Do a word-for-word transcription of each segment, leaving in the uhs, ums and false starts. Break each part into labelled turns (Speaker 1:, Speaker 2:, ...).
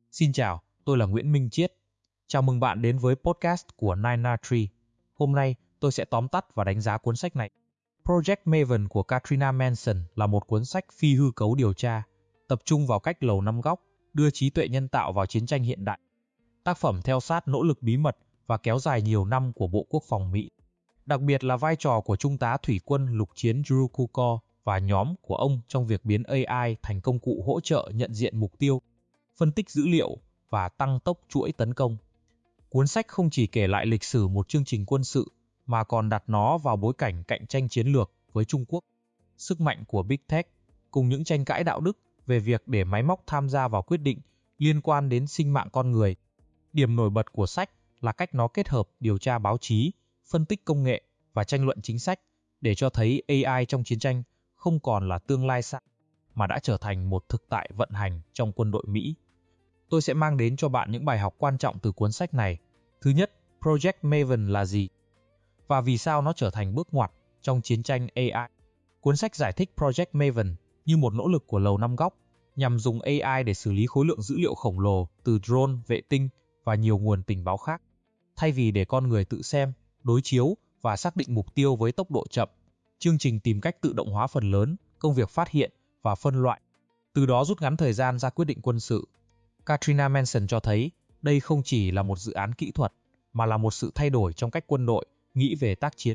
Speaker 1: Xin chào, tôi là Nguyễn Minh Chiết. Chào mừng bạn đến với podcast của Nine Tree. Hôm nay, tôi sẽ tóm tắt và đánh giá cuốn sách này. Project Maven của Katrina Manson là một cuốn sách phi hư cấu điều tra, tập trung vào cách Lầu Năm Góc đưa trí tuệ nhân tạo vào chiến tranh hiện đại. Tác phẩm theo sát nỗ lực bí mật và kéo dài nhiều năm của Bộ Quốc phòng Mỹ. Đặc biệt là vai trò của Trung tá Thủy quân lục chiến Drew Kukor và nhóm của ông trong việc biến a i thành công cụ hỗ trợ nhận diện mục tiêu, phân tích dữ liệu và tăng tốc chuỗi tấn công. Cuốn sách không chỉ kể lại lịch sử một chương trình quân sự mà còn đặt nó vào bối cảnh cạnh tranh chiến lược với Trung Quốc, sức mạnh của Big Tech cùng những tranh cãi đạo đức về việc để máy móc tham gia vào quyết định liên quan đến sinh mạng con người. Điểm nổi bật của sách là cách nó kết hợp điều tra báo chí, phân tích công nghệ và tranh luận chính sách để cho thấy a i trong chiến tranh không còn là tương lai xa mà đã trở thành một thực tại vận hành trong quân đội Mỹ. Tôi sẽ mang đến cho bạn những bài học quan trọng từ cuốn sách này. Thứ nhất, Project Maven là gì? Và vì sao nó trở thành bước ngoặt trong chiến tranh a i? Cuốn sách giải thích Project Maven như một nỗ lực của Lầu Năm Góc nhằm dùng a i để xử lý khối lượng dữ liệu khổng lồ từ drone, vệ tinh và nhiều nguồn tình báo khác. Thay vì để con người tự xem, đối chiếu và xác định mục tiêu với tốc độ chậm, chương trình tìm cách tự động hóa phần lớn công việc phát hiện và phân loại, từ đó rút ngắn thời gian ra quyết định quân sự. Katrina Manson cho thấy đây không chỉ là một dự án kỹ thuật, mà là một sự thay đổi trong cách quân đội nghĩ về tác chiến.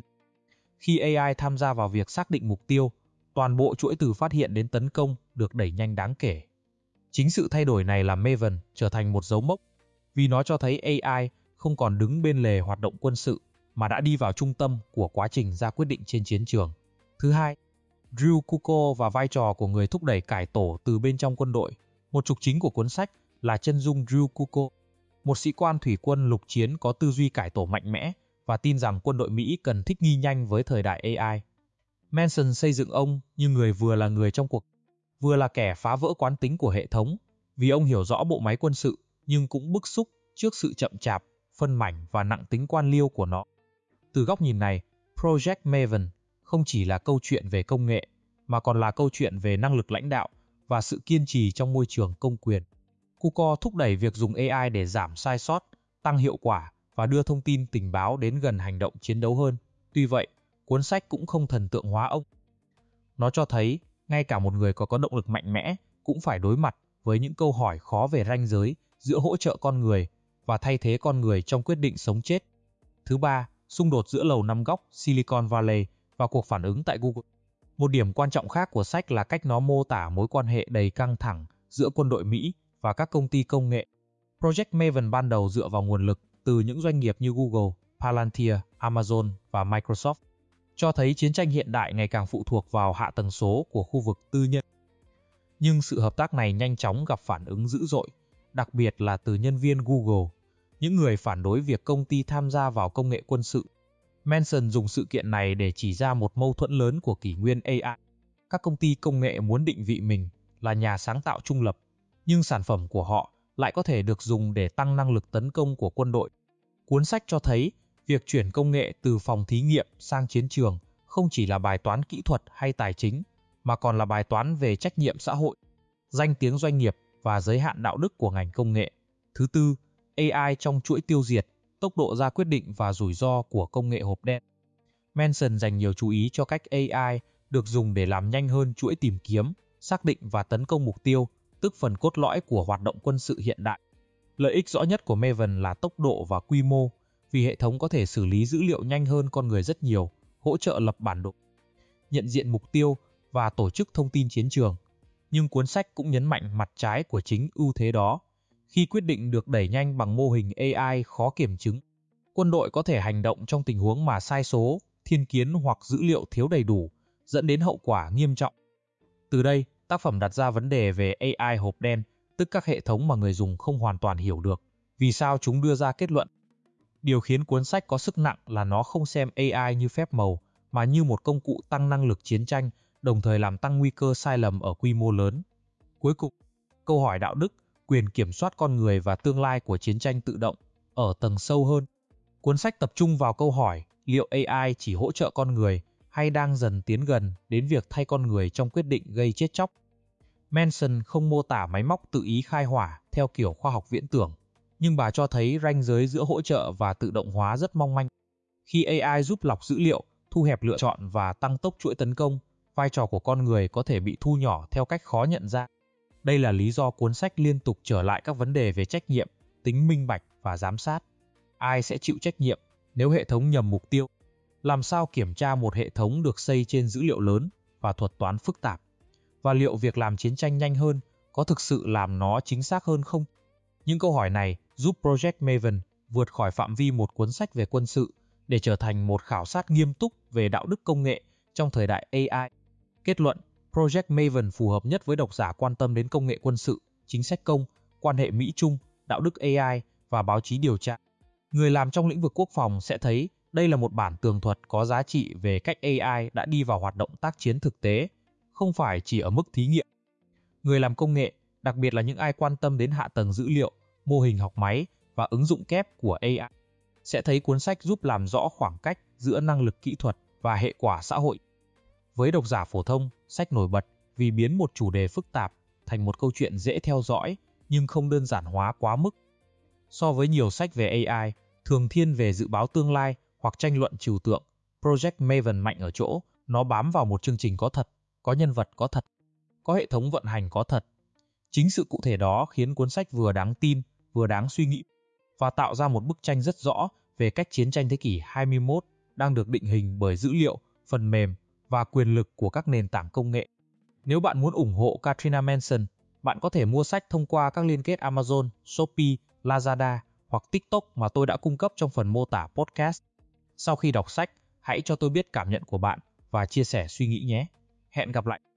Speaker 1: Khi a i tham gia vào việc xác định mục tiêu, toàn bộ chuỗi từ phát hiện đến tấn công được đẩy nhanh đáng kể. Chính sự thay đổi này làm Maven trở thành một dấu mốc, vì nó cho thấy a i không còn đứng bên lề hoạt động quân sự, mà đã đi vào trung tâm của quá trình ra quyết định trên chiến trường. Thứ hai, Drew Kukor và vai trò của người thúc đẩy cải tổ từ bên trong quân đội. Một trục chính của cuốn sách là chân dung Drew Kukor, một sĩ quan thủy quân lục chiến có tư duy cải tổ mạnh mẽ và tin rằng quân đội Mỹ cần thích nghi nhanh với thời đại a i. Manson xây dựng ông như người vừa là người trong cuộc, vừa là kẻ phá vỡ quán tính của hệ thống, vì ông hiểu rõ bộ máy quân sự nhưng cũng bức xúc trước sự chậm chạp, phân mảnh và nặng tính quan liêu của nó. Từ góc nhìn này, Project Maven không chỉ là câu chuyện về công nghệ, mà còn là câu chuyện về năng lực lãnh đạo và sự kiên trì trong môi trường công quyền. Kukor thúc đẩy việc dùng a i để giảm sai sót, tăng hiệu quả và đưa thông tin tình báo đến gần hành động chiến đấu hơn. Tuy vậy, cuốn sách cũng không thần tượng hóa ông. Nó cho thấy, ngay cả một người có có động lực mạnh mẽ cũng phải đối mặt với những câu hỏi khó về ranh giới giữa hỗ trợ con người và thay thế con người trong quyết định sống chết. Thứ ba, xung đột giữa Lầu Năm Góc, Silicon Valley và cuộc phản ứng tại Google. Một điểm quan trọng khác của sách là cách nó mô tả mối quan hệ đầy căng thẳng giữa quân đội Mỹ và các công ty công nghệ. Project Maven ban đầu dựa vào nguồn lực từ những doanh nghiệp như Google, Palantir, Amazon và Microsoft, cho thấy chiến tranh hiện đại ngày càng phụ thuộc vào hạ tầng số của khu vực tư nhân. Nhưng sự hợp tác này nhanh chóng gặp phản ứng dữ dội, đặc biệt là từ nhân viên Google, những người phản đối việc công ty tham gia vào công nghệ quân sự. Manson dùng sự kiện này để chỉ ra một mâu thuẫn lớn của kỷ nguyên a i. Các công ty công nghệ muốn định vị mình là nhà sáng tạo trung lập, nhưng sản phẩm của họ lại có thể được dùng để tăng năng lực tấn công của quân đội. Cuốn sách cho thấy việc chuyển công nghệ từ phòng thí nghiệm sang chiến trường không chỉ là bài toán kỹ thuật hay tài chính, mà còn là bài toán về trách nhiệm xã hội, danh tiếng doanh nghiệp và giới hạn đạo đức của ngành công nghệ. Thứ tư, a i trong chuỗi tiêu diệt, tốc độ ra quyết định và rủi ro của công nghệ hộp đen. Manson dành nhiều chú ý cho cách a i được dùng để làm nhanh hơn chuỗi tìm kiếm, xác định và tấn công mục tiêu, tức phần cốt lõi của hoạt động quân sự hiện đại. Lợi ích rõ nhất của Maven là tốc độ và quy mô, vì hệ thống có thể xử lý dữ liệu nhanh hơn con người rất nhiều, hỗ trợ lập bản đồ, nhận diện mục tiêu và tổ chức thông tin chiến trường. Nhưng cuốn sách cũng nhấn mạnh mặt trái của chính ưu thế đó. Khi quyết định được đẩy nhanh bằng mô hình a i khó kiểm chứng, quân đội có thể hành động trong tình huống mà sai số, thiên kiến hoặc dữ liệu thiếu đầy đủ, dẫn đến hậu quả nghiêm trọng. Từ đây, tác phẩm đặt ra vấn đề về a i hộp đen, tức các hệ thống mà người dùng không hoàn toàn hiểu được vì sao chúng đưa ra kết luận. Điều khiến cuốn sách có sức nặng là nó không xem a i như phép màu, mà như một công cụ tăng năng lực chiến tranh, đồng thời làm tăng nguy cơ sai lầm ở quy mô lớn. Cuối cùng, câu hỏi đạo đức, quyền kiểm soát con người và tương lai của chiến tranh tự động ở tầng sâu hơn. Cuốn sách tập trung vào câu hỏi liệu a i chỉ hỗ trợ con người hay đang dần tiến gần đến việc thay con người trong quyết định gây chết chóc. Manson không mô tả máy móc tự ý khai hỏa theo kiểu khoa học viễn tưởng, nhưng bà cho thấy ranh giới giữa hỗ trợ và tự động hóa rất mong manh. Khi a i giúp lọc dữ liệu, thu hẹp lựa chọn và tăng tốc chuỗi tấn công, vai trò của con người có thể bị thu nhỏ theo cách khó nhận ra. Đây là lý do cuốn sách liên tục trở lại các vấn đề về trách nhiệm, tính minh bạch và giám sát. Ai sẽ chịu trách nhiệm nếu hệ thống nhầm mục tiêu? Làm sao kiểm tra một hệ thống được xây trên dữ liệu lớn và thuật toán phức tạp? Và liệu việc làm chiến tranh nhanh hơn có thực sự làm nó chính xác hơn không? Những câu hỏi này giúp Project Maven vượt khỏi phạm vi một cuốn sách về quân sự để trở thành một khảo sát nghiêm túc về đạo đức công nghệ trong thời đại a i. Kết luận, Project Maven phù hợp nhất với độc giả quan tâm đến công nghệ quân sự, chính sách công, quan hệ Mỹ-Trung, đạo đức a i và báo chí điều tra. Người làm trong lĩnh vực quốc phòng sẽ thấy đây là một bản tường thuật có giá trị về cách a i đã đi vào hoạt động tác chiến thực tế, không phải chỉ ở mức thí nghiệm. Người làm công nghệ, đặc biệt là những ai quan tâm đến hạ tầng dữ liệu, mô hình học máy và ứng dụng kép của a i, sẽ thấy cuốn sách giúp làm rõ khoảng cách giữa năng lực kỹ thuật và hệ quả xã hội. Với độc giả phổ thông, sách nổi bật vì biến một chủ đề phức tạp thành một câu chuyện dễ theo dõi nhưng không đơn giản hóa quá mức. So với nhiều sách về a i, thường thiên về dự báo tương lai hoặc tranh luận trừu tượng, Project Maven mạnh ở chỗ, nó bám vào một chương trình có thật, có nhân vật có thật, có hệ thống vận hành có thật. Chính sự cụ thể đó khiến cuốn sách vừa đáng tin, vừa đáng suy nghĩ và tạo ra một bức tranh rất rõ về cách chiến tranh thế kỷ hai mươi mốt đang được định hình bởi dữ liệu, phần mềm và quyền lực của các nền tảng công nghệ. Nếu bạn muốn ủng hộ Katrina Manson, bạn có thể mua sách thông qua các liên kết Amazon, Shopee, Lazada hoặc TikTok mà tôi đã cung cấp trong phần mô tả podcast. Sau khi đọc sách, hãy cho tôi biết cảm nhận của bạn và chia sẻ suy nghĩ nhé. Hẹn gặp lại!